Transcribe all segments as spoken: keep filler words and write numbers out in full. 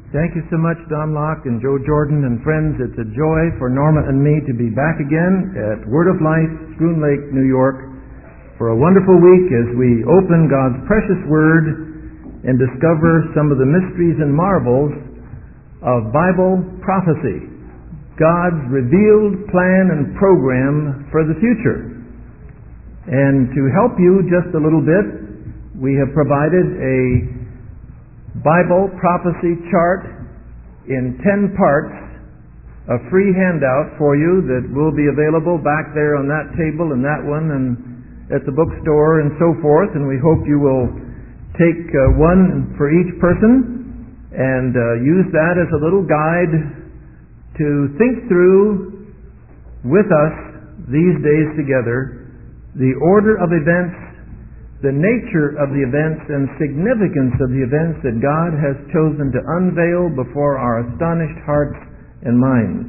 Thank you so much, Don Locke and Joe Jordan and friends. It's a joy for Norma and me to be back again at Word of Life, Schroon Lake, New York, for a wonderful week as we open God's precious Word and discover some of the mysteries and marvels of Bible prophecy, God's revealed plan and program for the future. And to help you just a little bit, we have provided a Bible prophecy chart in ten parts, a free handout for you that will be available back there on that table and that one and at the bookstore and so forth. And we hope you will take uh, one for each person and uh, use that as a little guide to think through with us these days together the order of events, the nature of the events and significance of the events that God has chosen to unveil before our astonished hearts and minds.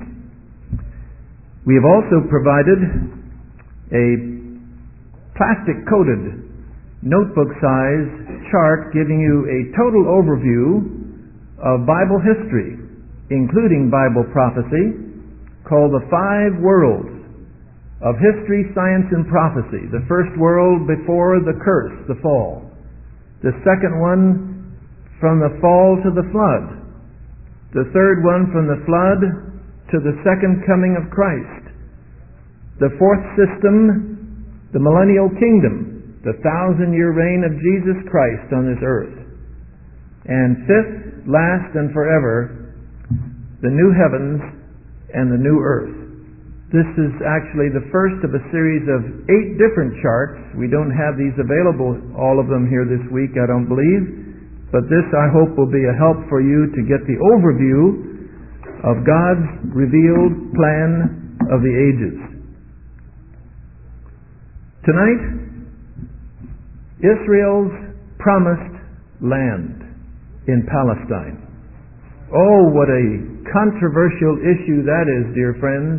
We have also provided a plastic-coated, notebook-sized chart giving you a total overview of Bible history, including Bible prophecy, called The Five Worlds of History, Science, and Prophecy. The first world before the curse, the fall. The second one from the fall to the flood. The third one from the flood to the second coming of Christ. The fourth system, the millennial kingdom, the thousand-year reign of Jesus Christ on this earth. And fifth, last and forever, the new heavens and the new earth. This is actually the first of a series of eight different charts. We don't have these available, all of them here this week, I don't believe. But this, I hope, will be a help for you to get the overview of God's revealed plan of the ages. Tonight, Israel's promised land in Palestine. Oh, what a controversial issue that is, dear friends.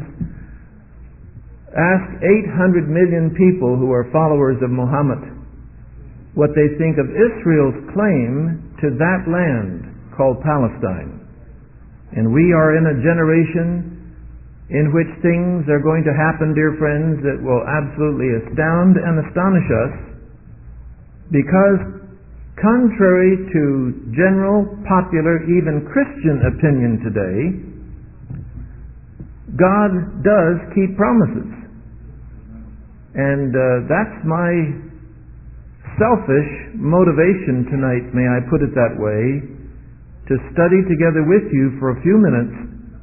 Ask eight hundred million people who are followers of Muhammad what they think of Israel's claim to that land called Palestine. And we are in a generation in which things are going to happen, dear friends, that will absolutely astound and astonish us, because contrary to general, popular, even Christian opinion today, God does keep promises. And uh, that's my selfish motivation tonight, may I put it that way, to study together with you for a few minutes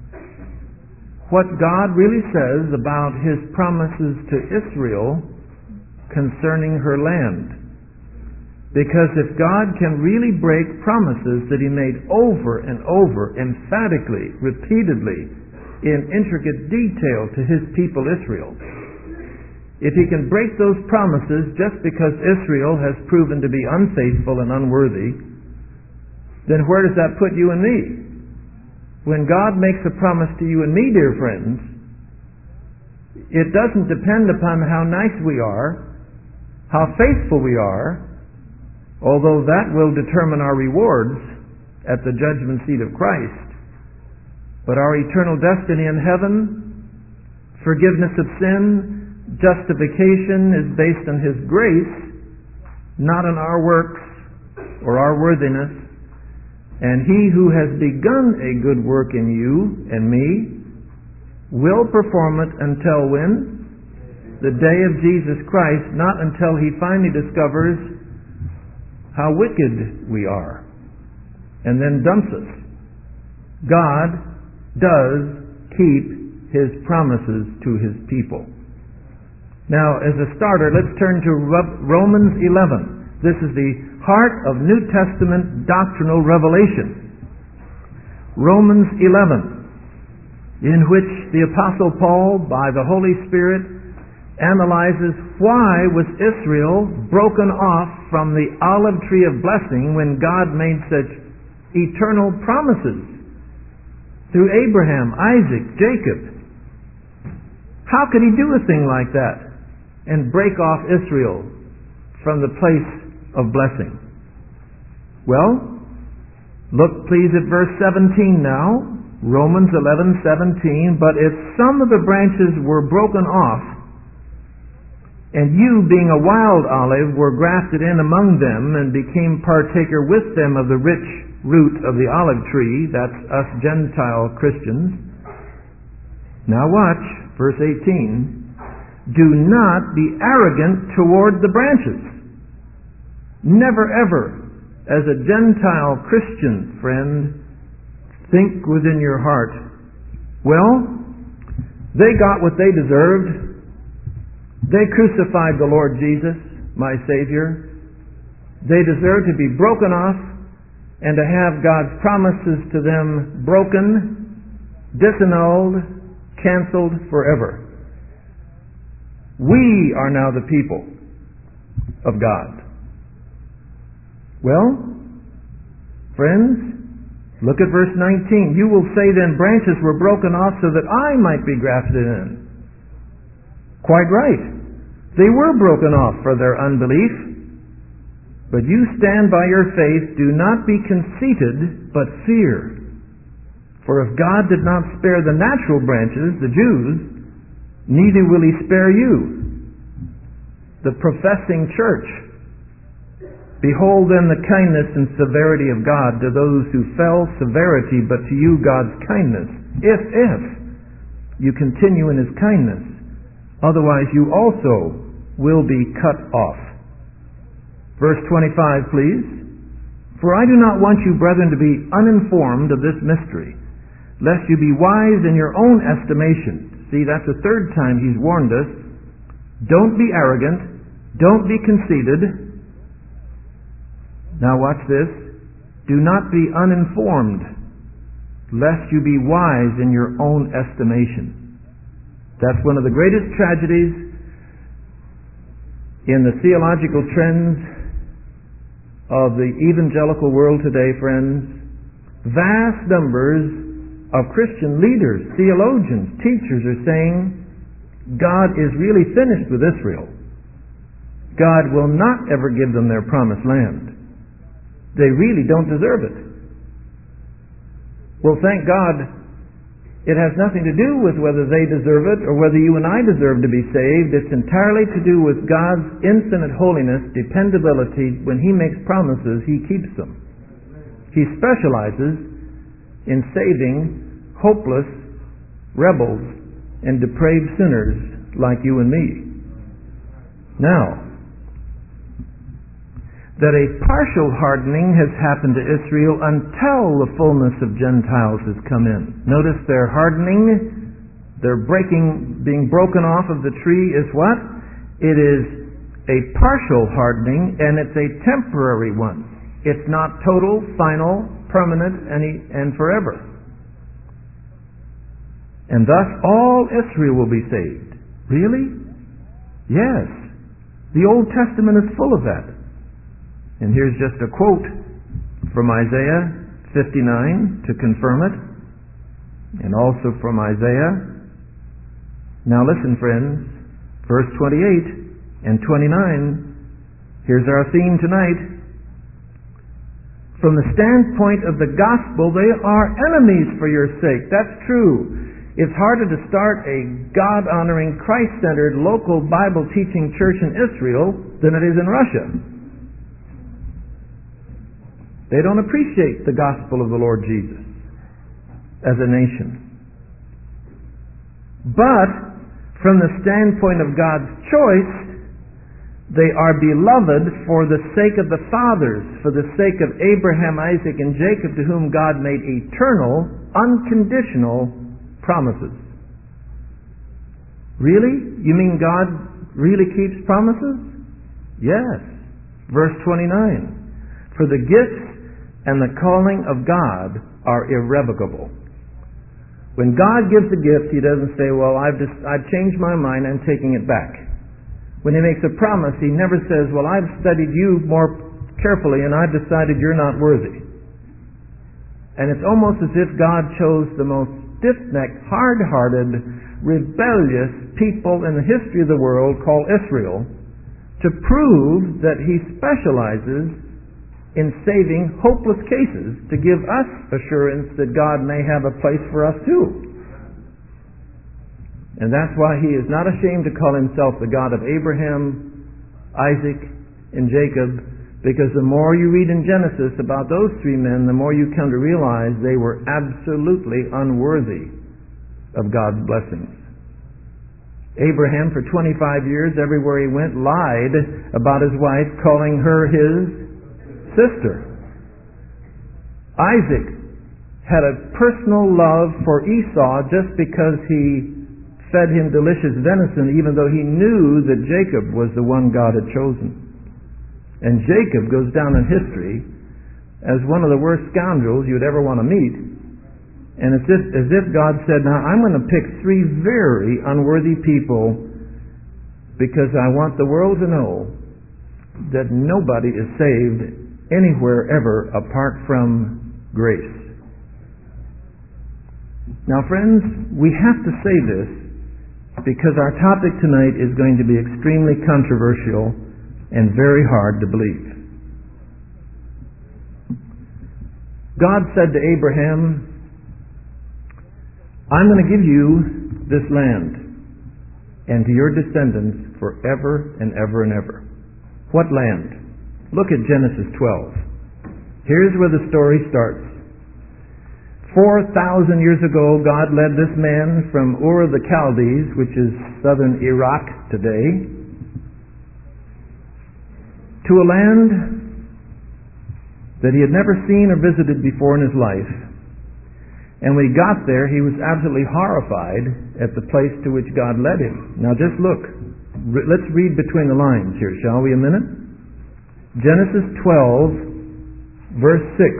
what God really says about His promises to Israel concerning her land. Because if God can really break promises that He made over and over, emphatically, repeatedly, in intricate detail to His people Israel, if He can break those promises just because Israel has proven to be unfaithful and unworthy, then where does that put you and me? When God makes a promise to you and me, dear friends, it doesn't depend upon how nice we are, how faithful we are, although that will determine our rewards at the judgment seat of Christ. But our eternal destiny in heaven, forgiveness of sin, justification is based on His grace, not on our works or our worthiness. And He who has begun a good work in you and me will perform it until when? The day of Jesus Christ, not until He finally discovers how wicked we are and then dumps us. God does keep His promises to His people. Now, as a starter, let's turn to Romans eleven. This is the heart of New Testament doctrinal revelation. Romans eleven, in which the Apostle Paul, by the Holy Spirit, analyzes why was Israel broken off from the olive tree of blessing when God made such eternal promises through Abraham, Isaac, Jacob. How could He do a thing like that and break off Israel from the place of blessing? Well, Look please at verse seventeen now. Romans eleven seventeen. But if some of the branches were broken off, and you, being a wild olive, were grafted in among them, and became partaker with them of the rich root of the olive tree, that's us Gentile Christians. Now watch, verse eighteen. Do not be arrogant toward the branches. Never ever, as a Gentile Christian friend, think within your heart, well, they got what they deserved. They crucified the Lord Jesus, my Savior. They deserve to be broken off and to have God's promises to them broken, disannulled, canceled forever. We are now the people of God. Well, friends, look at verse nineteen. You will say then, branches were broken off so that I might be grafted in. Quite right. They were broken off for their unbelief. But you stand by your faith. Do not be conceited, but fear. For if God did not spare the natural branches, the Jews, neither will He spare you, the professing church. Behold then the kindness and severity of God to those who fell, severity, but to you God's kindness. If, if you continue in His kindness, otherwise you also will be cut off. Verse twenty-five, please. For I do not want you, brethren, to be uninformed of this mystery, lest you be wise in your own estimation. See, that's the third time He's warned us. Don't be arrogant. Don't be conceited. Now watch this. Do not be uninformed, lest you be wise in your own estimation. That's one of the greatest tragedies in the theological trends of the evangelical world today, friends. Vast numbers of Christian leaders, theologians, teachers are saying God is really finished with Israel. God will not ever give them their promised land. They really don't deserve it. Well, thank God, it has nothing to do with whether they deserve it or whether you and I deserve to be saved. It's entirely to do with God's infinite holiness, dependability. When He makes promises, He keeps them. He specializes in saving hopeless rebels and depraved sinners like you and me. Now, that a partial hardening has happened to Israel until the fullness of Gentiles has come in. Notice their hardening, their breaking, being broken off of the tree is what? It is a partial hardening, and it's a temporary one. It's not total, final, permanent, and, and forever. And thus all Israel will be saved. Really? Yes. The Old Testament is full of that. And here's just a quote from Isaiah fifty-nine to confirm it, and also from Isaiah. Now listen, friends, verse twenty-eight and twenty-nine. Here's our theme tonight. From the standpoint of the gospel, they are enemies for your sake. That's true. It's harder to start a God-honoring, Christ-centered, local Bible-teaching church in Israel than it is in Russia. They don't appreciate the gospel of the Lord Jesus as a nation. But from the standpoint of God's choice, they are beloved for the sake of the fathers, for the sake of Abraham, Isaac, and Jacob, to whom God made eternal, unconditional promises. Really? You mean God really keeps promises? Yes. Verse twenty-nine. For the gifts and the calling of God are irrevocable. When God gives a gift, He doesn't say, well, I've, just, I've changed my mind, I'm taking it back. When He makes a promise, He never says, well, I've studied you more carefully and I've decided you're not worthy. And it's almost as if God chose the most stiff-necked, hard-hearted, rebellious people in the history of the world, called Israel, to prove that He specializes in saving hopeless cases to give us assurance that God may have a place for us too. And that's why he is not ashamed to call himself the God of Abraham, Isaac, and Jacob, because the more you read in Genesis about those three men, the more you come to realize they were absolutely unworthy of God's blessings. Abraham, for twenty-five years, everywhere he went, lied about his wife, calling her his sister. Isaac had a personal love for Esau just because he fed him delicious venison, even though he knew that Jacob was the one God had chosen. And Jacob goes down in history as one of the worst scoundrels you'd ever want to meet. And it's just as if God said, now I'm going to pick three very unworthy people because I want the world to know that nobody is saved anywhere ever apart from grace. Now, friends, we have to say this because our topic tonight is going to be extremely controversial and very hard to believe. God said to Abraham, I'm going to give you this land and to your descendants forever and ever and ever. What land? Look at Genesis twelve. Here's where the story starts. Four thousand years ago, God led this man from Ur of the Chaldees, which is southern Iraq today, to a land that he had never seen or visited before in his life. And when he got there, he was absolutely horrified at the place to which God led him. Now just look. Let's read between the lines here, shall we, a minute? Genesis twelve, verse six.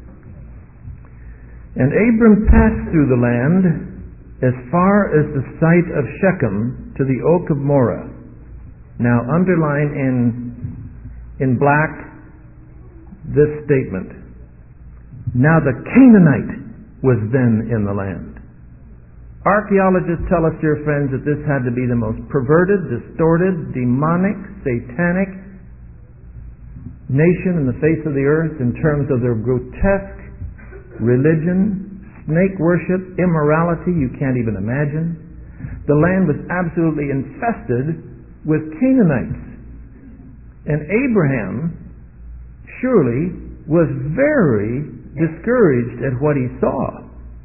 And Abram passed through the land as far as the site of Shechem to the oak of Moreh. Now underline in, in black this statement. Now the Canaanite was then in the land. Archaeologists tell us, dear friends, that this had to be the most perverted, distorted, demonic, satanic nation in the face of the earth in terms of their grotesque religion, snake worship, immorality you can't even imagine. The land was absolutely infested with Canaanites. And Abraham surely was very discouraged at what he saw.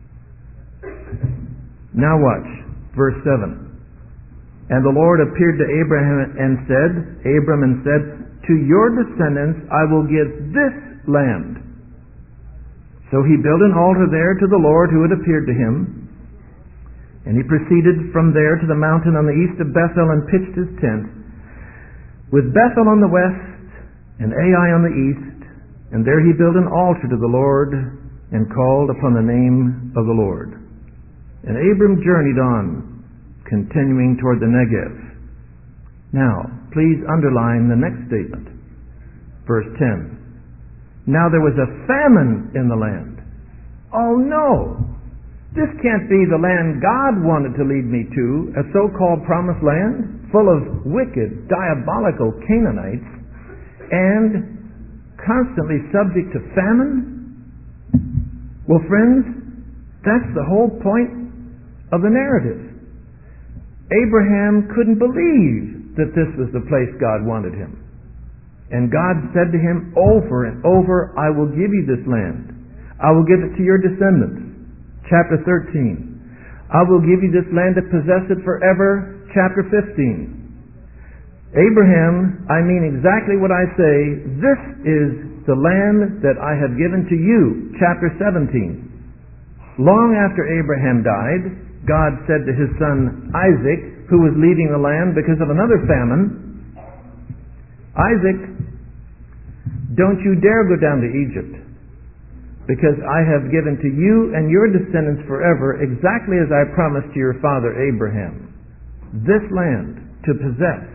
Now watch, verse seven. And the Lord appeared to Abraham and said, Abram and said, to your descendants I will give this land. So he built an altar there to the Lord who had appeared to him. And he proceeded from there to the mountain on the east of Bethel and pitched his tent, with Bethel on the west and Ai on the east. And there he built an altar to the Lord and called upon the name of the Lord. And Abram journeyed on, continuing toward the Negev. Now, please underline the next statement. Verse ten. Now there was a famine in the land. Oh no! This can't be the land God wanted to lead me to, a so-called promised land full of wicked, diabolical Canaanites and constantly subject to famine? Well, friends, that's the whole point of the narrative. Abraham couldn't believe that this was the place God wanted him. And God said to him over and over, I will give you this land. I will give it to your descendants. Chapter thirteen. I will give you this land to possess it forever. Chapter fifteen. Abraham, I mean exactly what I say. This is the land that I have given to you. Chapter seventeen. Long after Abraham died, God said to his son Isaac, who was leaving the land because of another famine, Isaac, don't you dare go down to Egypt, because I have given to you and your descendants forever exactly as I promised to your father Abraham, this land to possess.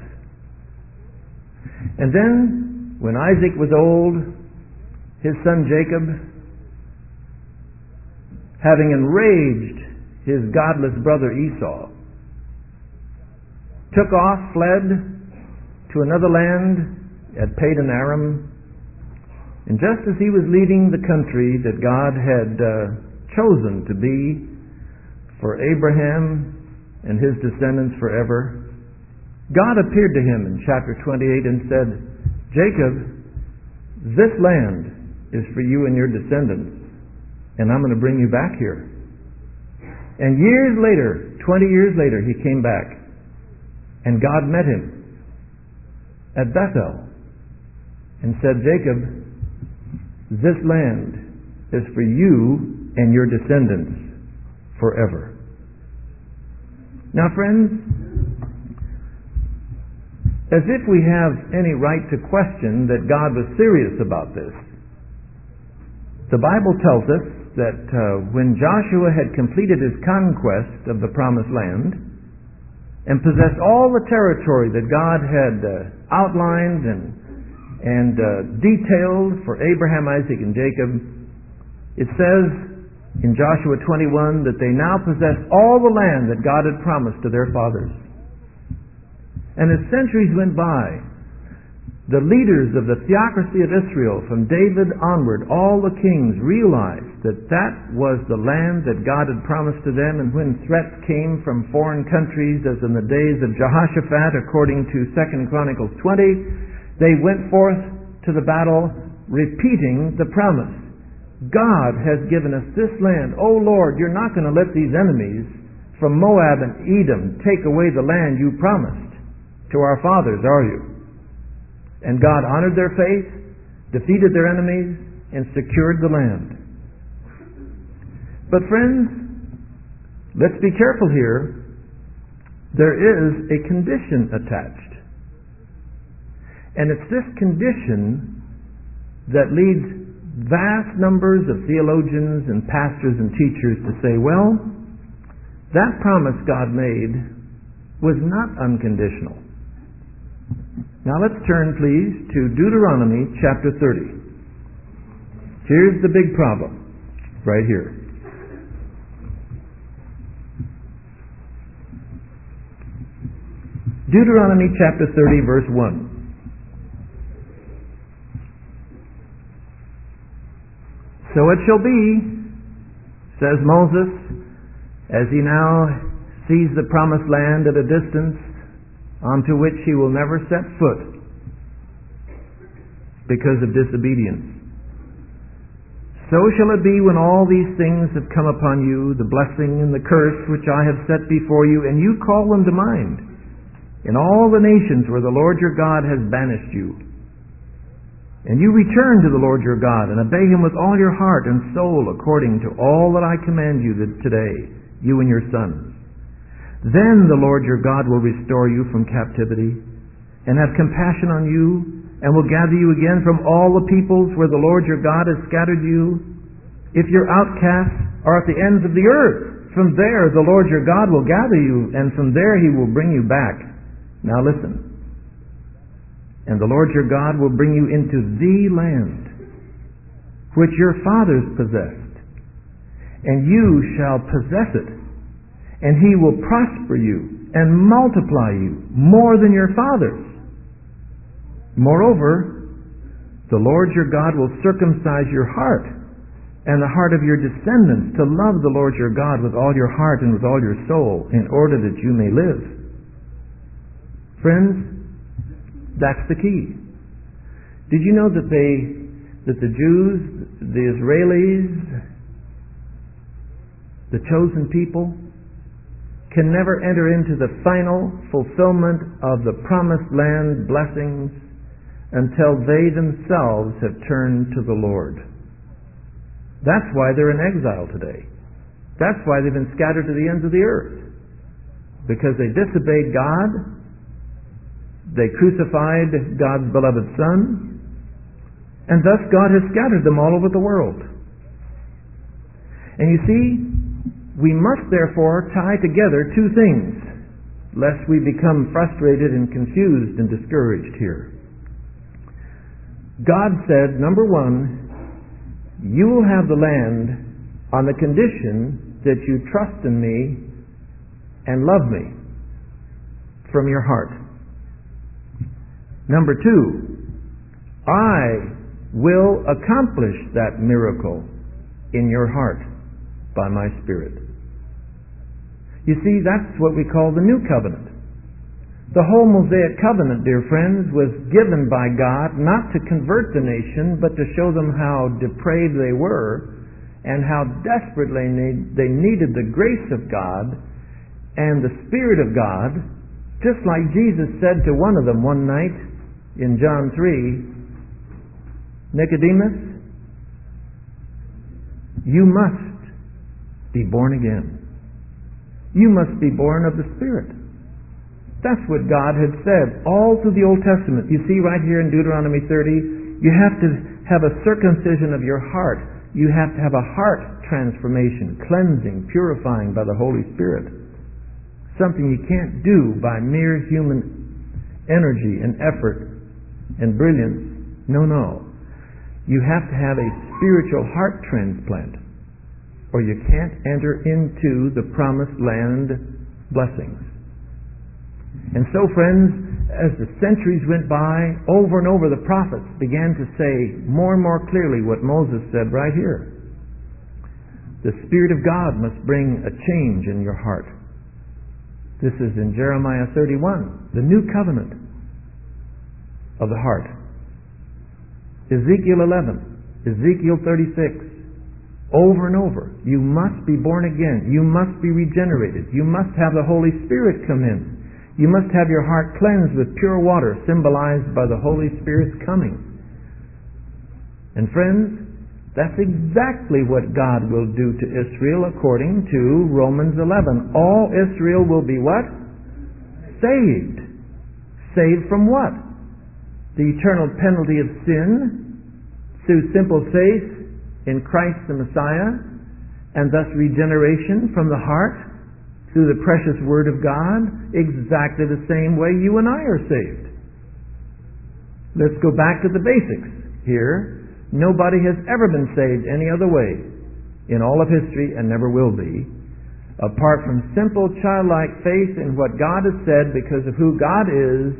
And then, when Isaac was old, his son Jacob, having enraged his godless brother Esau, took off, fled to another land at Padan Aram, And just as he was leaving the country that God had uh, chosen to be for Abraham and his descendants forever, God appeared to him in chapter twenty-eight and said, Jacob, this land is for you and your descendants, and I'm going to bring you back here. And years later, twenty years later, he came back, and God met him at Bethel and said, Jacob, this land is for you and your descendants forever. Now, friends, as if we have any right to question that God was serious about this, the Bible tells us that uh, when Joshua had completed his conquest of the Promised Land and possessed all the territory that God had uh, outlined and and uh, detailed for Abraham, Isaac, and Jacob, it says in Joshua twenty-one that they now possessed all the land that God had promised to their fathers. And as centuries went by, the leaders of the theocracy of Israel, from David onward, all the kings realized that that was the land that God had promised to them, and when threats came from foreign countries, as in the days of Jehoshaphat, according to Second Chronicles twenty, they went forth to the battle repeating the promise. God has given us this land. Oh Lord, you're not going to let these enemies from Moab and Edom take away the land you promised to our fathers, are you? And God honored their faith, defeated their enemies, and secured the land. But friends, let's be careful here. There is a condition attached. And it's this condition that leads vast numbers of theologians and pastors and teachers to say, well, that promise God made was not unconditional. Now let's turn, please, to Deuteronomy chapter thirty. Here's the big problem, right here. Deuteronomy chapter thirty, verse one. So it shall be, says Moses, as he now sees the promised land at a distance, onto which he will never set foot because of disobedience. So shall it be when all these things have come upon you, the blessing and the curse which I have set before you, and you call them to mind, in all the nations where the Lord your God has banished you. And you return to the Lord your God, and obey Him with all your heart and soul, according to all that I command you today, you and your sons. Then the Lord your God will restore you from captivity, and have compassion on you, and will gather you again from all the peoples where the Lord your God has scattered you. If your outcasts are at the ends of the earth, from there the Lord your God will gather you, and from there He will bring you back. Now listen. And the Lord your God will bring you into the land which your fathers possessed, and you shall possess it, and He will prosper you and multiply you more than your fathers. Moreover, the Lord your God will circumcise your heart and the heart of your descendants to love the Lord your God with all your heart and with all your soul, in order that you may live. Friends, that's the key. Did you know that they, that the Jews, the Israelis, the chosen people, can never enter into the final fulfillment of the promised land blessings until they themselves have turned to the Lord? That's why they're in exile today. That's why they've been scattered to the ends of the earth. Because they disobeyed God. They crucified God's beloved Son, and thus God has scattered them all over the world. And you see, we must therefore tie together two things, lest we become frustrated and confused and discouraged here. God said, number one, you will have the land on the condition that you trust in me and love me from your heart. Number two, I will accomplish that miracle in your heart by my Spirit. You see, that's what we call the New Covenant. The whole Mosaic Covenant, dear friends, was given by God not to convert the nation, but to show them how depraved they were and how desperately they needed the grace of God and the Spirit of God, just like Jesus said to one of them one night in John three, Nicodemus, you must be born again. You must be born of the Spirit. That's what God had said all through the Old Testament. You see right here in Deuteronomy thirty, you have to have a circumcision of your heart. You have to have a heart transformation, cleansing, purifying by the Holy Spirit. Something you can't do by mere human energy and effort and brilliance. No, no. You have to have a spiritual heart transplant, or you can't enter into the promised land blessings. And so, friends, as the centuries went by, over and over the prophets began to say more and more clearly what Moses said right here. The Spirit of God must bring a change in your heart. This is in Jeremiah thirty-one, the new covenant of the heart. Ezekiel eleven, Ezekiel thirty-six, over and over. You must be born again. You must be regenerated. You must have the Holy Spirit come in. You must have your heart cleansed with pure water, symbolized by the Holy Spirit's coming. And friends, that's exactly what God will do to Israel according to Romans eleven. All Israel will be what? Saved. Saved from what? The eternal penalty of sin, through simple faith in Christ the Messiah, and thus regeneration from the heart through the precious Word of God, exactly the same way you and I are saved. Let's go back to the basics here. Nobody has ever been saved any other way in all of history, and never will be, apart from simple childlike faith in what God has said because of who God is,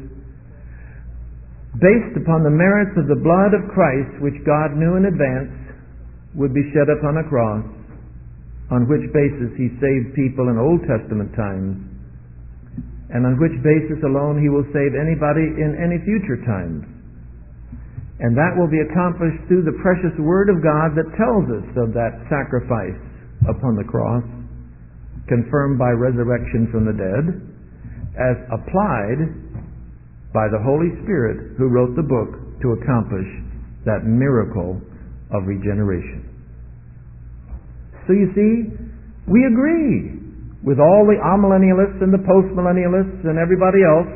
based upon the merits of the blood of Christ, which God knew in advance would be shed upon a cross, on which basis He saved people in Old Testament times, and on which basis alone He will save anybody in any future times. And that will be accomplished through the precious Word of God that tells us of that sacrifice upon the cross, confirmed by resurrection from the dead, as applied by the Holy Spirit who wrote the book to accomplish that miracle of regeneration. So you see, we agree with all the amillennialists and the postmillennialists and everybody else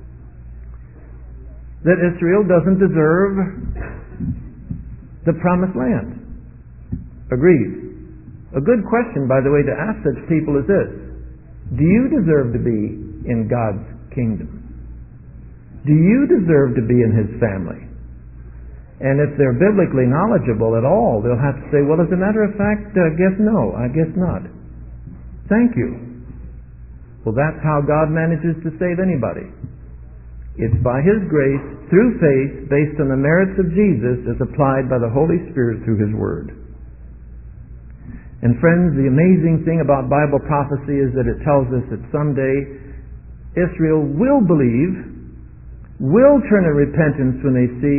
that Israel doesn't deserve the promised land. Agreed. A good question, by the way, to ask such people is this: do you deserve to be in God's kingdom? Do you deserve to be in His family? And if they're biblically knowledgeable at all, they'll have to say, well, as a matter of fact, I guess no, I guess not. Thank you. Well, that's how God manages to save anybody. It's by His grace, through faith, based on the merits of Jesus, as applied by the Holy Spirit through His Word. And friends, the amazing thing about Bible prophecy is that it tells us that someday Israel will believe, will turn to repentance when they see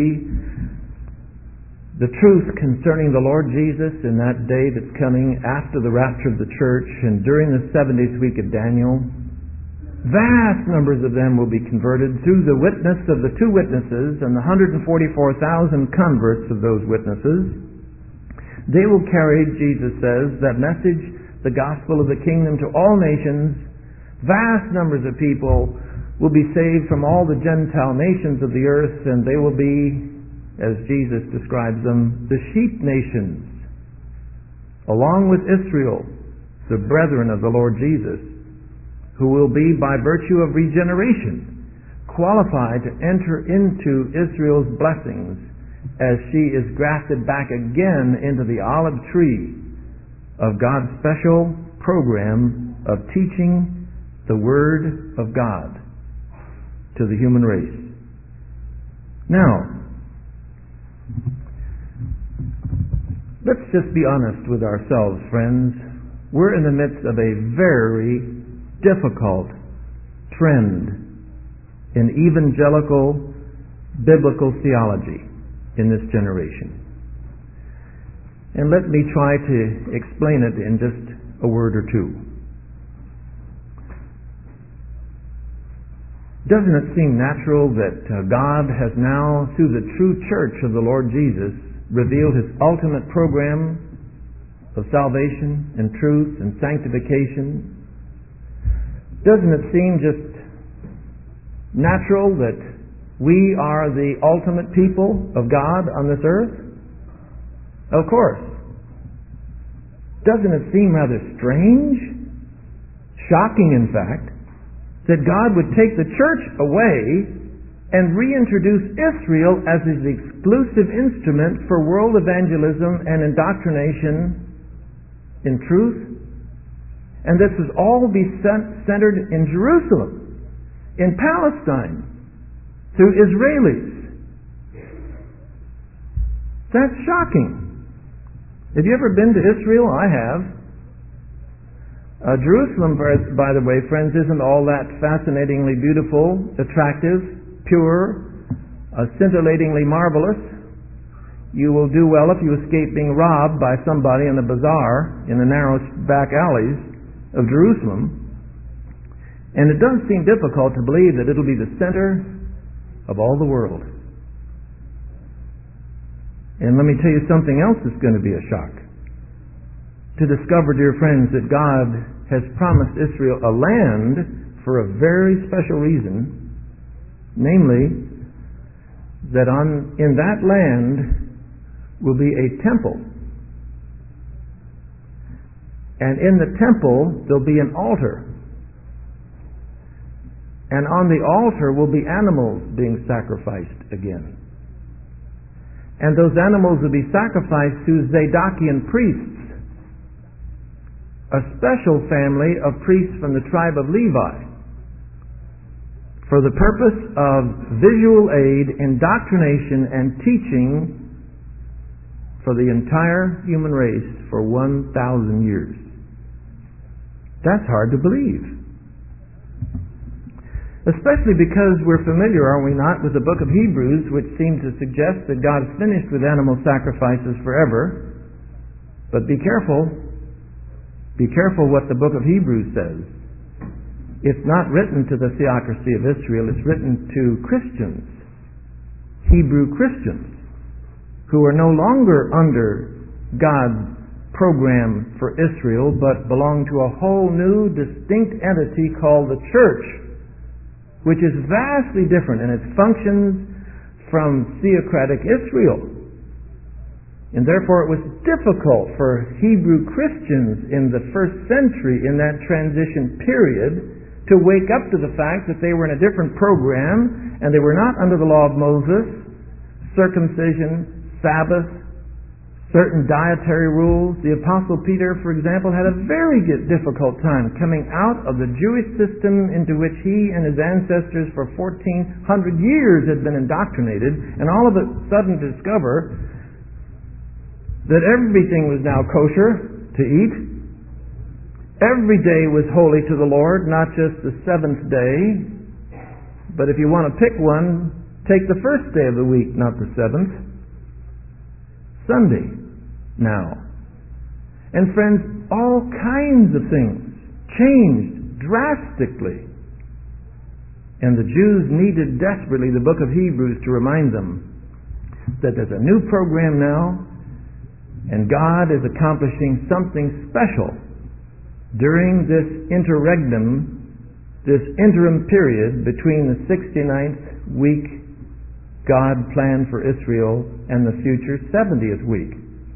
the truth concerning the Lord Jesus in that day that's coming after the rapture of the church and during the seventieth week of Daniel. Vast numbers of them will be converted through the witness of the two witnesses and the one hundred forty-four thousand converts of those witnesses. They will carry, Jesus says, that message, the gospel of the kingdom, to all nations. Vast numbers of people will be saved from all the Gentile nations of the earth, and they will be, as Jesus describes them, the sheep nations, along with Israel, the brethren of the Lord Jesus, who will be, by virtue of regeneration, qualified to enter into Israel's blessings as she is grafted back again into the olive tree of God's special program of teaching the Word of God to the human race. Now, Let's just be honest with ourselves, friends. We're in the midst of a very difficult trend in evangelical biblical theology in this generation. And let me try to explain it in just a word or two. Doesn't it seem natural that uh, God has now, through the true church of the Lord Jesus, revealed His ultimate program of salvation and truth and sanctification? Doesn't it seem just natural that we are the ultimate people of God on this earth? Of course. Doesn't it seem rather strange, shocking in fact, that God would take the church away and reintroduce Israel as His exclusive instrument for world evangelism and indoctrination in truth? And this would all be centered in Jerusalem, in Palestine, through Israelis. That's shocking. Have you ever been to Israel? I have. Uh, Jerusalem, by the way, friends, isn't all that fascinatingly beautiful, attractive, pure, uh, scintillatingly marvelous. You will do well if you escape being robbed by somebody in the bazaar in the narrow back alleys of Jerusalem. And it does seem difficult to believe that it'll be the center of all the world. And let me tell you something else that's going to be a shock. To discover, dear friends, that God has promised Israel a land for a very special reason, namely, that on in that land will be a temple. And in the temple there'll be an altar. And on the altar will be animals being sacrificed again. And those animals will be sacrificed to Zadokian priests, a special family of priests from the tribe of Levi, for the purpose of visual aid, indoctrination, and teaching for the entire human race for one thousand years. That's hard to believe. Especially because we're familiar, are we not, with the book of Hebrews, which seems to suggest that God is finished with animal sacrifices forever. But be careful. Be careful what the book of Hebrews says. It's not written to the theocracy of Israel. It's written to Christians, Hebrew Christians, who are no longer under God's program for Israel, but belong to a whole new, distinct entity called the church, which is vastly different in its functions from theocratic Israel. And therefore it was difficult for Hebrew Christians in the first century, in that transition period, to wake up to the fact that they were in a different program and they were not under the law of Moses, circumcision, Sabbath, certain dietary rules. The Apostle Peter, for example, had a very difficult time coming out of the Jewish system into which he and his ancestors for fourteen hundred years had been indoctrinated, and all of a sudden discover that everything was now kosher to eat. Every day was holy to the Lord, not just the seventh day. But if you want to pick one, take the first day of the week, not the seventh. Sunday now. And friends, all kinds of things changed drastically. And the Jews needed desperately the book of Hebrews to remind them that there's a new program now, and God is accomplishing something special during this interregnum, this interim period between the sixty-ninth week God planned for Israel and the future seventieth week.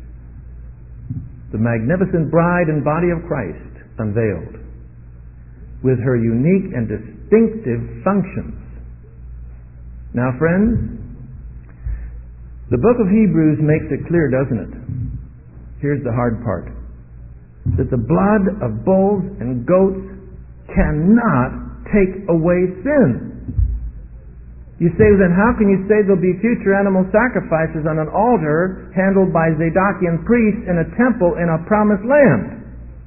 The magnificent bride and body of Christ unveiled with her unique and distinctive functions. Now, friends, the book of Hebrews makes it clear, doesn't it? Here's the hard part. That the blood of bulls and goats cannot take away sin. You say, then how can you say there'll be future animal sacrifices on an altar handled by Zadokian priests in a temple in a promised land?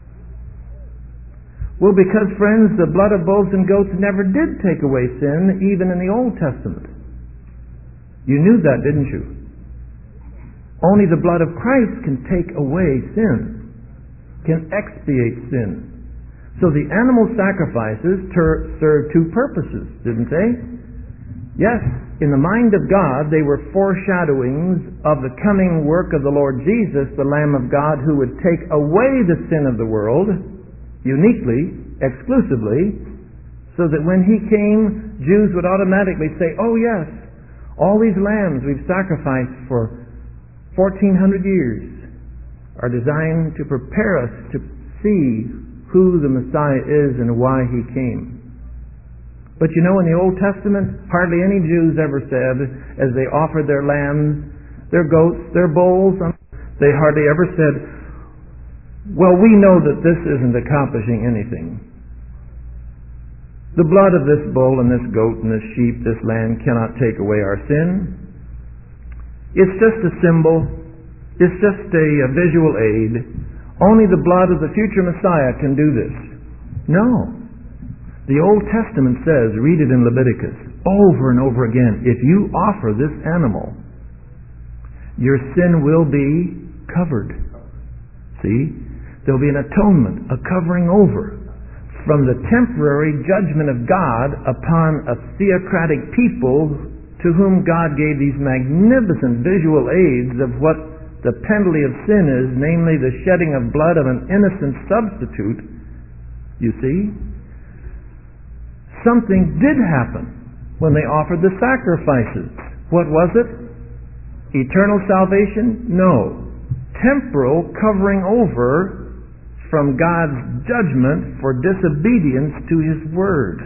Well, because, friends, the blood of bulls and goats never did take away sin, even in the Old Testament. You knew that, didn't you? Only the blood of Christ can take away sin, can expiate sin. So the animal sacrifices ter- serve two purposes, didn't they? Yes, in the mind of God, they were foreshadowings of the coming work of the Lord Jesus, the Lamb of God, who would take away the sin of the world, uniquely, exclusively, so that when He came, Jews would automatically say, oh yes, all these lambs we've sacrificed for fourteen hundred years are designed to prepare us to see who the Messiah is and why He came. But you know, in the Old Testament, hardly any Jews ever said, as they offered their lambs, their goats, their bulls, they hardly ever said, well, we know that this isn't accomplishing anything. The blood of this bull and this goat and this sheep, this lamb, cannot take away our sin. It's just a symbol. It's just a, a visual aid. Only the blood of the future Messiah can do this. No. The Old Testament says, read it in Leviticus, over and over again, if you offer this animal, your sin will be covered. See? There'll be an atonement, a covering over from the temporary judgment of God upon a theocratic people to whom God gave these magnificent visual aids of what the penalty of sin is, namely the shedding of blood of an innocent substitute. You see? Something did happen when they offered the sacrifices. What was it? Eternal salvation? No. Temporal covering over from God's judgment for disobedience to His Word.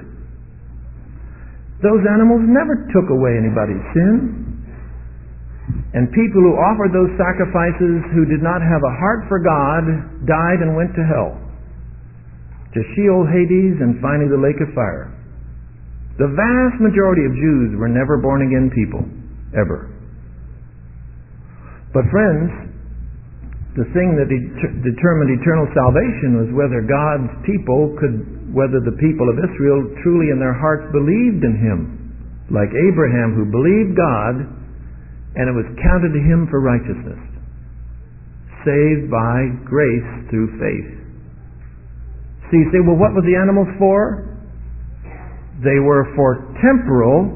Those animals never took away anybody's sin. And people who offered those sacrifices who did not have a heart for God died and went to hell. To Sheol, Hades, and finally the lake of fire. The vast majority of Jews were never born again people, ever. But friends, the thing that de- determined eternal salvation was whether God's people could, whether the people of Israel truly in their hearts believed in Him, like Abraham, who believed God, and it was counted to him for righteousness, saved by grace through faith. So you say, well, what were the animals for? They were for temporal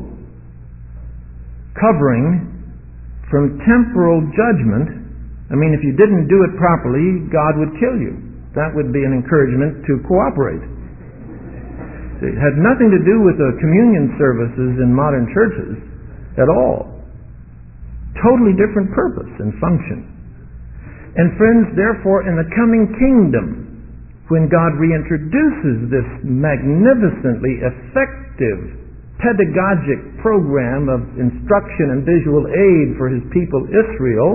covering from temporal judgment. I mean, if you didn't do it properly, God would kill you. That would be an encouragement to cooperate. It had nothing to do with the communion services in modern churches at all. Totally different purpose and function. And friends, therefore, in the coming kingdom, when God reintroduces this magnificently effective pedagogic program of instruction and visual aid for His people Israel,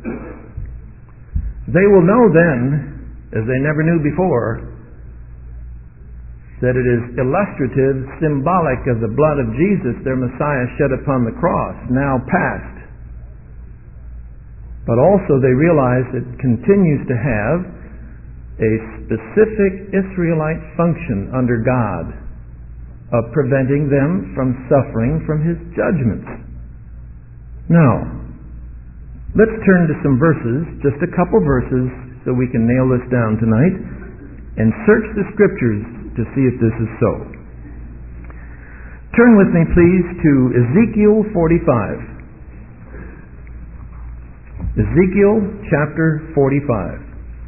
they will know then, as they never knew before, that it is illustrative, symbolic of the blood of Jesus, their Messiah, shed upon the cross, now past. But also they realize it continues to have a specific Israelite function under God of preventing them from suffering from His judgments. Now, let's turn to some verses, just a couple verses, so we can nail this down tonight, and search the Scriptures to see if this is so. Turn with me, please, to Ezekiel forty-five. Ezekiel chapter forty-five.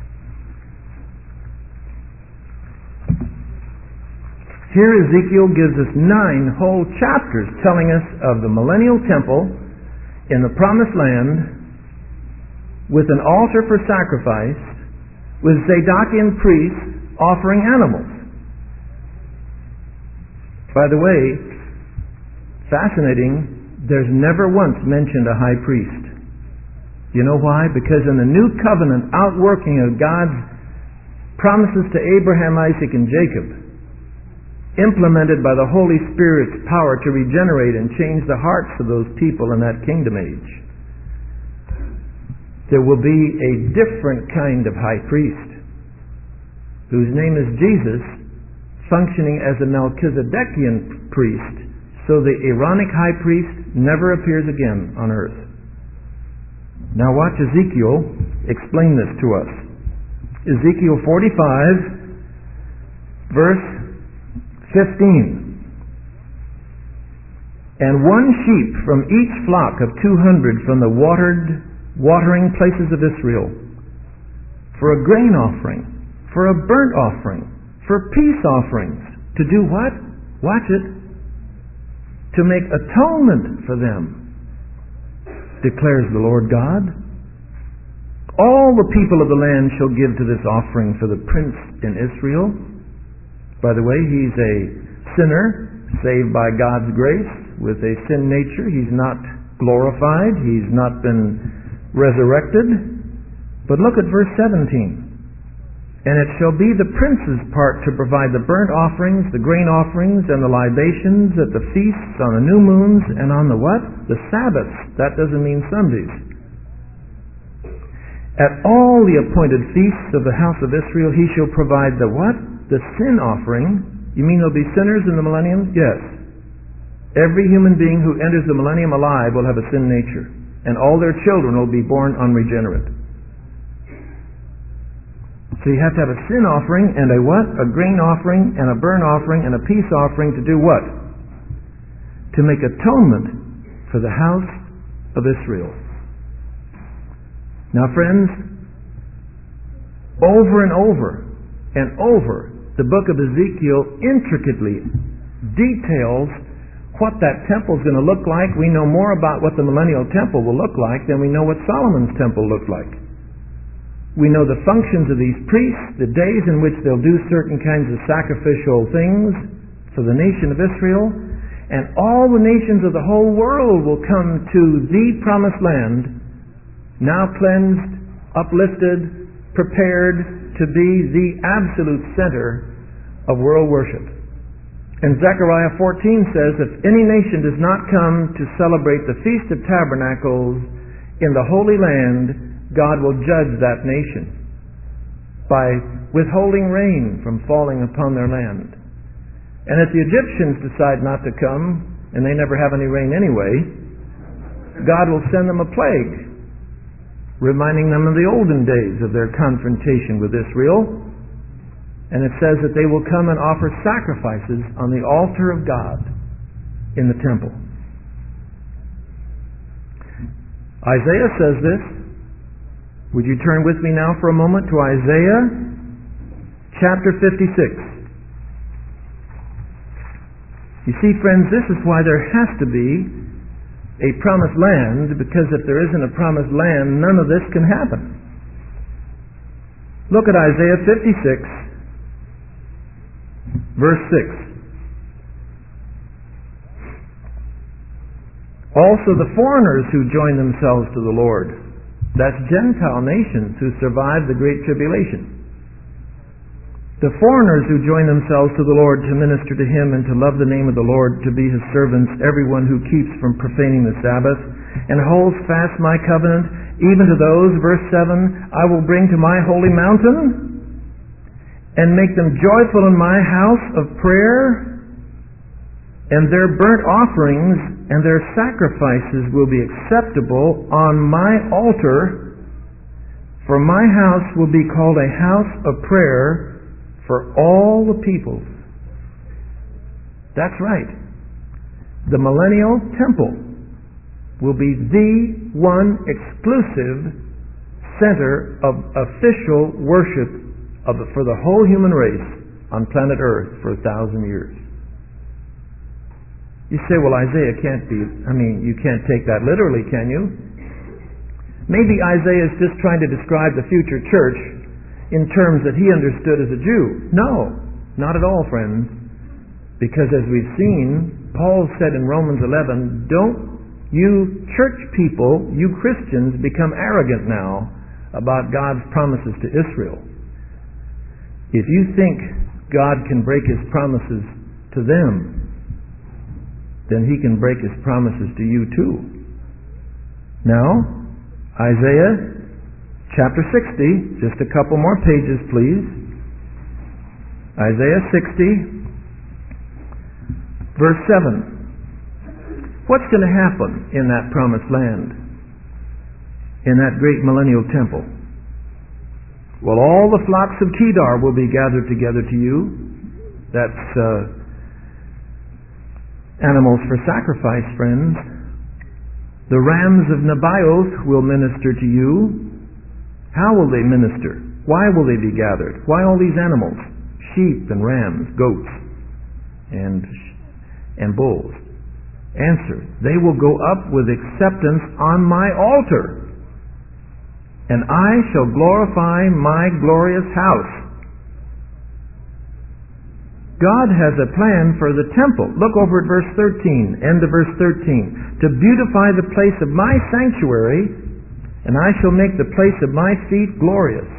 Here Ezekiel gives us nine whole chapters telling us of the millennial temple in the promised land with an altar for sacrifice, with Zadokian priests offering animals. By the way, fascinating, there's never once mentioned a high priest. You know why? Because in the new covenant outworking of God's promises to Abraham, Isaac, and Jacob, implemented by the Holy Spirit's power to regenerate and change the hearts of those people in that kingdom age. There will be a different kind of high priest, whose name is Jesus, functioning as a Melchizedekian priest, so the Aaronic high priest never appears again on earth. Now watch Ezekiel explain this to us. Ezekiel forty-five, verse fifteen. And one sheep from each flock of two hundred from the watered, watering places of Israel, for a grain offering, for a burnt offering, for peace offerings, to do what? Watch it. To make atonement for them, declares the Lord God. All the people of the land shall give to this offering for the prince in Israel. By the way, he's a sinner, saved by God's grace, with a sin nature. He's not glorified. He's not been resurrected. But look at verse seventeen. And it shall be the prince's part to provide the burnt offerings, the grain offerings, and the libations at the feasts, on the new moons, and on the what? The Sabbaths. That doesn't mean Sundays. At all the appointed feasts of the house of Israel, he shall provide the what? The sin offering. You mean there'll be sinners in the millennium? Yes. Every human being who enters the millennium alive will have a sin nature, and all their children will be born unregenerate. So you have to have a sin offering and a what? A grain offering and a burnt offering and a peace offering to do what? To make atonement for the house of Israel. Now friends, over and over and over, the book of Ezekiel intricately details what that temple is going to look like. We know more about what the millennial temple will look like than we know what Solomon's temple looked like. We know the functions of these priests, the days in which they'll do certain kinds of sacrificial things for the nation of Israel, and all the nations of the whole world will come to the promised land, now cleansed, uplifted, prepared to be the absolute center of world worship. And Zechariah fourteen says, if any nation does not come to celebrate the Feast of Tabernacles in the Holy Land, God will judge that nation by withholding rain from falling upon their land. And if the Egyptians decide not to come, and they never have any rain anyway, God will send them a plague, reminding them of the olden days of their confrontation with Israel. And it says that they will come and offer sacrifices on the altar of God in the temple. Isaiah says this. Would you turn with me now for a moment to Isaiah chapter fifty-six. You see, friends, this is why there has to be a promised land, because if there isn't a promised land, none of this can happen. Look at Isaiah fifty-six, verse six. Also the foreigners who join themselves to the Lord, that's Gentile nations who survived the Great Tribulation. The foreigners who join themselves to the Lord to minister to Him and to love the name of the Lord, to be His servants, everyone who keeps from profaning the Sabbath and holds fast my covenant, even to those, verse seven, I will bring to my holy mountain and make them joyful in my house of prayer, and their burnt offerings and their sacrifices will be acceptable on my altar, for my house will be called a house of prayer for all the peoples. That's right. The millennial temple will be the one exclusive center of official worship of the, for the whole human race on planet Earth for a thousand years. You say, well, Isaiah can't be, I mean, you can't take that literally, can you? Maybe Isaiah is just trying to describe the future church in terms that he understood as a Jew. No, not at all, friends. Because as we've seen, Paul said in Romans eleven, don't you church people, you Christians, become arrogant now about God's promises to Israel. If you think God can break His promises to to them, then He can break His promises to you too. Now, Isaiah chapter sixty, just a couple more pages please. Isaiah sixty, verse seven. What's going to happen in that promised land? In that great millennial temple? Well, all the flocks of Kedar will be gathered together to you. That's uh, animals for sacrifice, friends. The rams of Nebaioth will minister to you. How will they minister? Why will they be gathered? Why all these animals? Sheep and rams, goats, and, and bulls. Answer, they will go up with acceptance on my altar, and I shall glorify my glorious house. God has a plan for the temple. Look over at verse thirteen, end of verse thirteen. To beautify the place of my sanctuary, and I shall make the place of my feet glorious.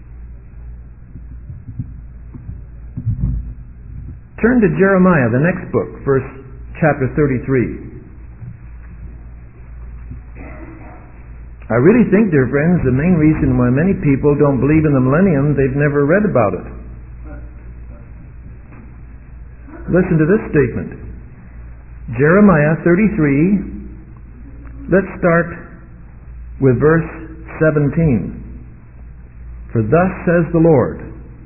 Turn to Jeremiah, the next book, verse chapter thirty-three. I really think, dear friends, the main reason why many people don't believe in the millennium, they've never read about it. Listen to this statement. Jeremiah thirty-three, let's start with verse seventeen. For thus says the Lord,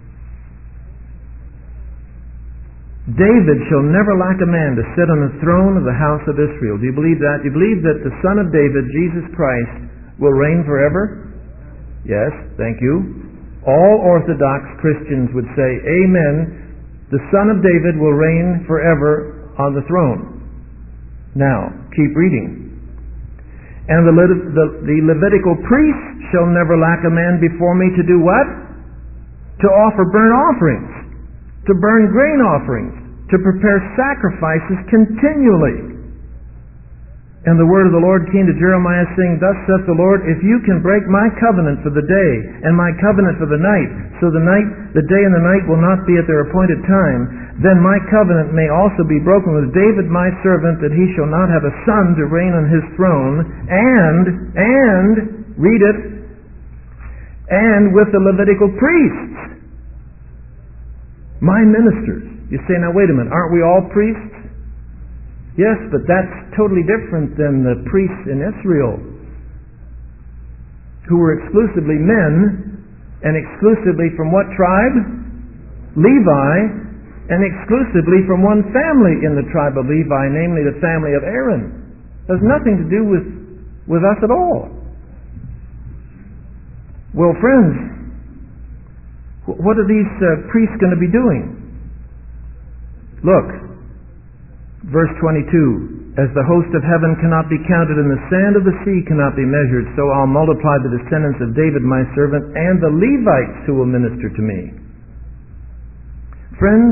David shall never lack a man to sit on the throne of the house of Israel. Do you believe that? Do you believe that the Son of David, Jesus Christ, will reign forever? Yes, thank you. All Orthodox Christians would say, Amen. The Son of David will reign forever on the throne. Now, keep reading. And the, Le- the, the Levitical priests shall never lack a man before me to do what? To offer burnt offerings, to burn grain offerings, to prepare sacrifices continually. And the word of the Lord came to Jeremiah, saying, Thus saith the Lord, if you can break my covenant for the day, and my covenant for the night, so the night, the day and the night will not be at their appointed time, then my covenant may also be broken with David my servant, that he shall not have a son to reign on his throne, and, and, read it, and with the Levitical priests, my ministers. You say, now wait a minute, aren't we all priests? Yes, but that's totally different than the priests in Israel, who were exclusively men, and exclusively from what tribe? Levi, and exclusively from one family in the tribe of Levi, namely the family of Aaron. It has nothing to do with, with us at all. Well, friends, what are these uh, priests going to be doing? Look, verse twenty-two, as the host of heaven cannot be counted and the sand of the sea cannot be measured, so I'll multiply the descendants of David my servant and the Levites who will minister to me. Friends,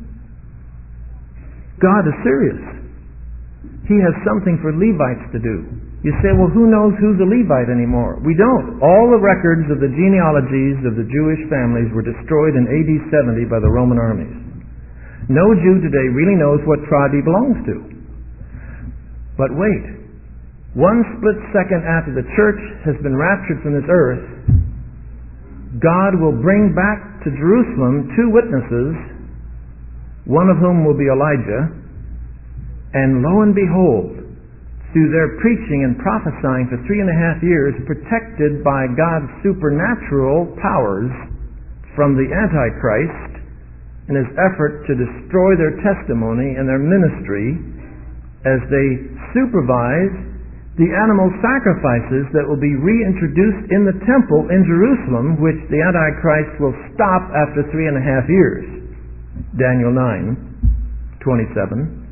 God is serious. He has something for Levites to do. You say, well, who knows who's a Levite anymore? We don't. All the records of the genealogies of the Jewish families were destroyed in A D seventy by the Roman armies. No Jew today really knows what tribe he belongs to. But wait, one split second after the church has been raptured from this earth, God will bring back to Jerusalem two witnesses, one of whom will be Elijah, and lo and behold, through their preaching and prophesying for three and a half years, protected by God's supernatural powers from the Antichrist, in his effort to destroy their testimony and their ministry as they supervise the animal sacrifices that will be reintroduced in the temple in Jerusalem, which the Antichrist will stop after three and a half years. Daniel nine twenty-seven.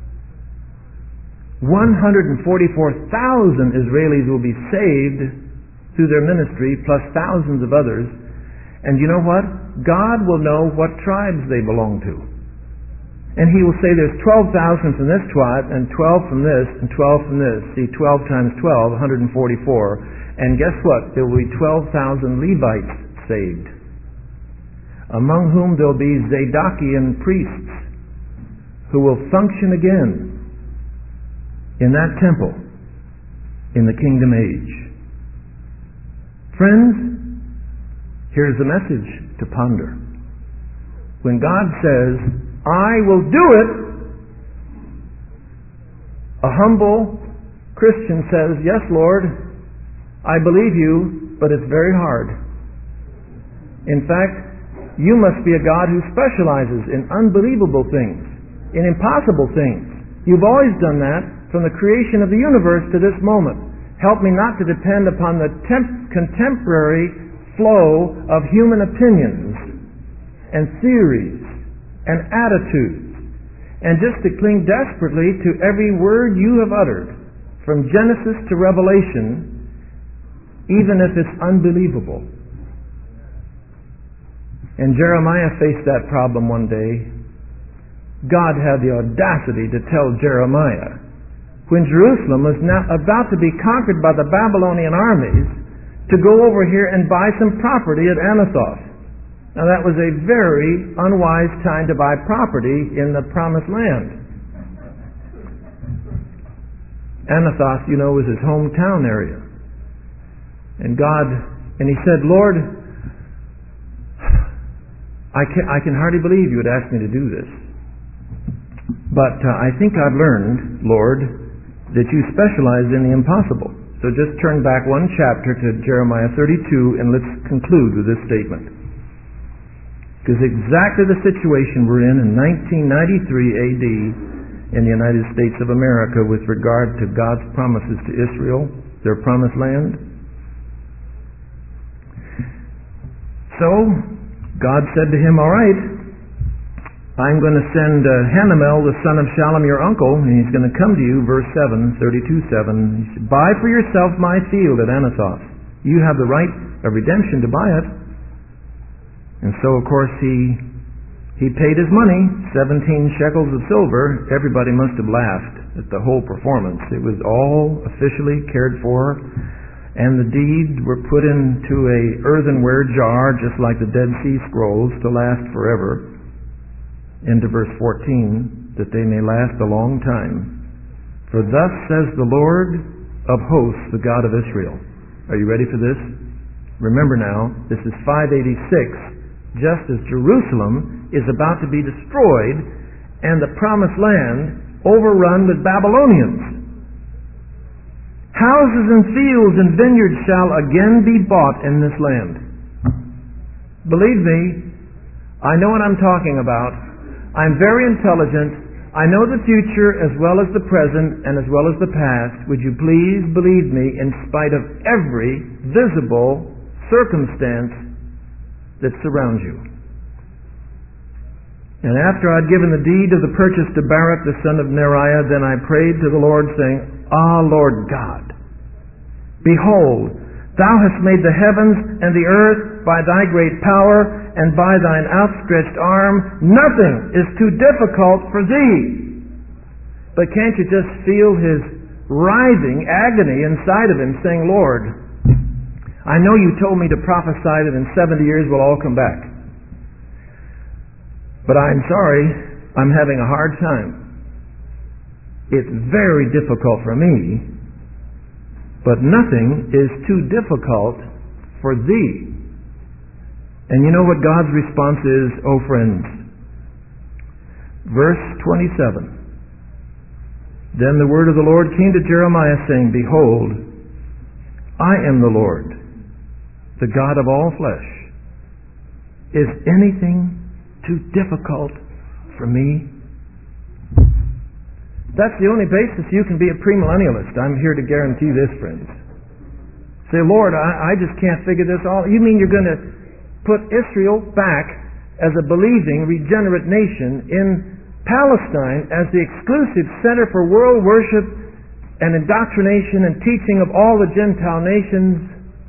one hundred forty-four thousand Israelis will be saved through their ministry, plus thousands of others. And you know what? God will know what tribes they belong to. And He will say there's twelve thousand from this tribe, and twelve from this, and twelve from this. See, twelve times twelve, one hundred forty-four. And guess what? There will be twelve thousand Levites saved, among whom there will be Zadokian priests, who will function again in that temple in the kingdom age. Friends, here's the message to ponder. When God says, I will do it, a humble Christian says, yes, Lord, I believe you, but it's very hard. In fact, you must be a God who specializes in unbelievable things, in impossible things. You've always done that from the creation of the universe to this moment. Help me not to depend upon the temp- contemporary flow of human opinions and theories and attitudes, and just to cling desperately to every word you have uttered from Genesis to Revelation, even if it's unbelievable. And Jeremiah faced that problem one day. God had the audacity to tell Jeremiah, when Jerusalem was now about to be conquered by the Babylonian armies, to go over here and buy some property at Anathoth. Now that was a very unwise time to buy property in the Promised Land. Anathoth, you know, was his hometown area. And God, and he said, Lord, I can, I can hardly believe you would ask me to do this. But uh, I think I've learned, Lord, that you specialize in the impossible. So just turn back one chapter to Jeremiah thirty-two and let's conclude with this statement. Because exactly the situation we're in in nineteen ninety-three A D in the United States of America with regard to God's promises to Israel, their promised land. So, God said to him, all right, I'm going to send uh, Hanamel, the son of Shallum, your uncle, and he's going to come to you, verse seven, thirty-two seven. He said, buy for yourself my field at Anathoth. You have the right of redemption to buy it. And so, of course, he he paid his money, seventeen shekels of silver. Everybody must have laughed at the whole performance. It was all officially cared for, and the deed were put into a earthenware jar, just like the Dead Sea Scrolls, to last forever. Into verse fourteen, that they may last a long time. For thus says the Lord of hosts, the God of Israel. Are you ready for this? Remember now, this is five eighty-six, just as Jerusalem is about to be destroyed and the promised land overrun with Babylonians. Houses and fields and vineyards shall again be bought in this land. Believe me, I know what I'm talking about. I'm very intelligent. I know the future as well as the present and as well as the past. Would you please believe me in spite of every visible circumstance that surrounds you? And after I'd given the deed of the purchase to Baruch the son of Neriah, then I prayed to the Lord, saying, Ah, Lord God, behold, thou hast made the heavens and the earth by thy great power, and by thine outstretched arm. Nothing is too difficult for thee. But can't you just feel his writhing agony inside of him, saying, Lord, I know you told me to prophesy that in seventy years we'll all come back. But I'm sorry, I'm having a hard time. It's very difficult for me, but nothing is too difficult for thee. And you know what God's response is, oh friends? Verse twenty-seven. Then the word of the Lord came to Jeremiah, saying, behold, I am the Lord, the God of all flesh. Is anything too difficult for me? That's the only basis you can be a premillennialist. I'm here to guarantee this, friends. Say, Lord, I, I just can't figure this all. You mean you're going to put Israel back as a believing, regenerate nation in Palestine as the exclusive center for world worship and indoctrination and teaching of all the Gentile nations?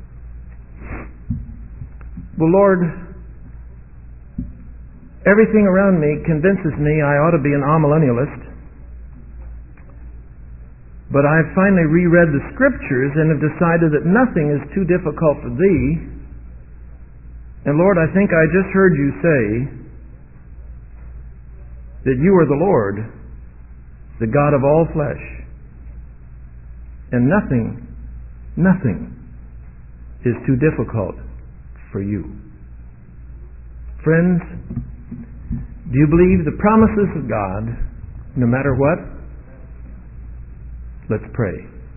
Well, Lord, everything around me convinces me I ought to be an amillennialist. But I've finally reread the Scriptures and have decided that nothing is too difficult for thee. And Lord, I think I just heard you say that you are the Lord, the God of all flesh, and nothing, nothing is too difficult for you. Friends, do you believe the promises of God no matter what? Let's pray.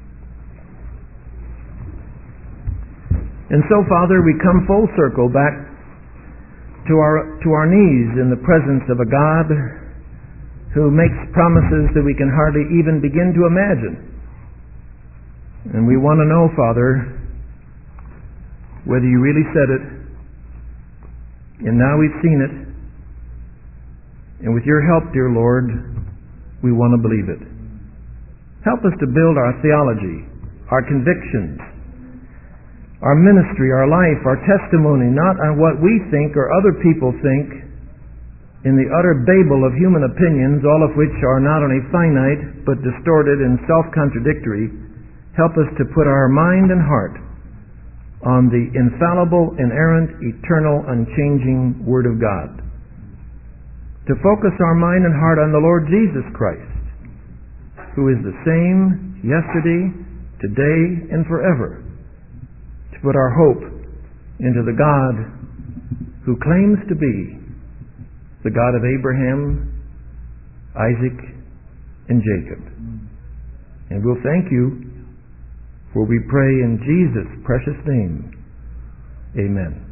And so, Father, we come full circle back to our to our knees in the presence of a God who makes promises that we can hardly even begin to imagine. And we want to know, Father, whether you really said it, and now we've seen it, and with your help, dear Lord, we want to believe it. Help us to build our theology, our convictions, our ministry, our life, our testimony, not on what we think or other people think in the utter babel of human opinions, all of which are not only finite but distorted and self-contradictory. Help us to put our mind and heart on the infallible, inerrant, eternal, unchanging Word of God. To focus our mind and heart on the Lord Jesus Christ, who is the same yesterday, today, and forever. To put our hope into the God who claims to be the God of Abraham, Isaac, and Jacob. And we'll thank you, for we pray in Jesus' precious name. Amen.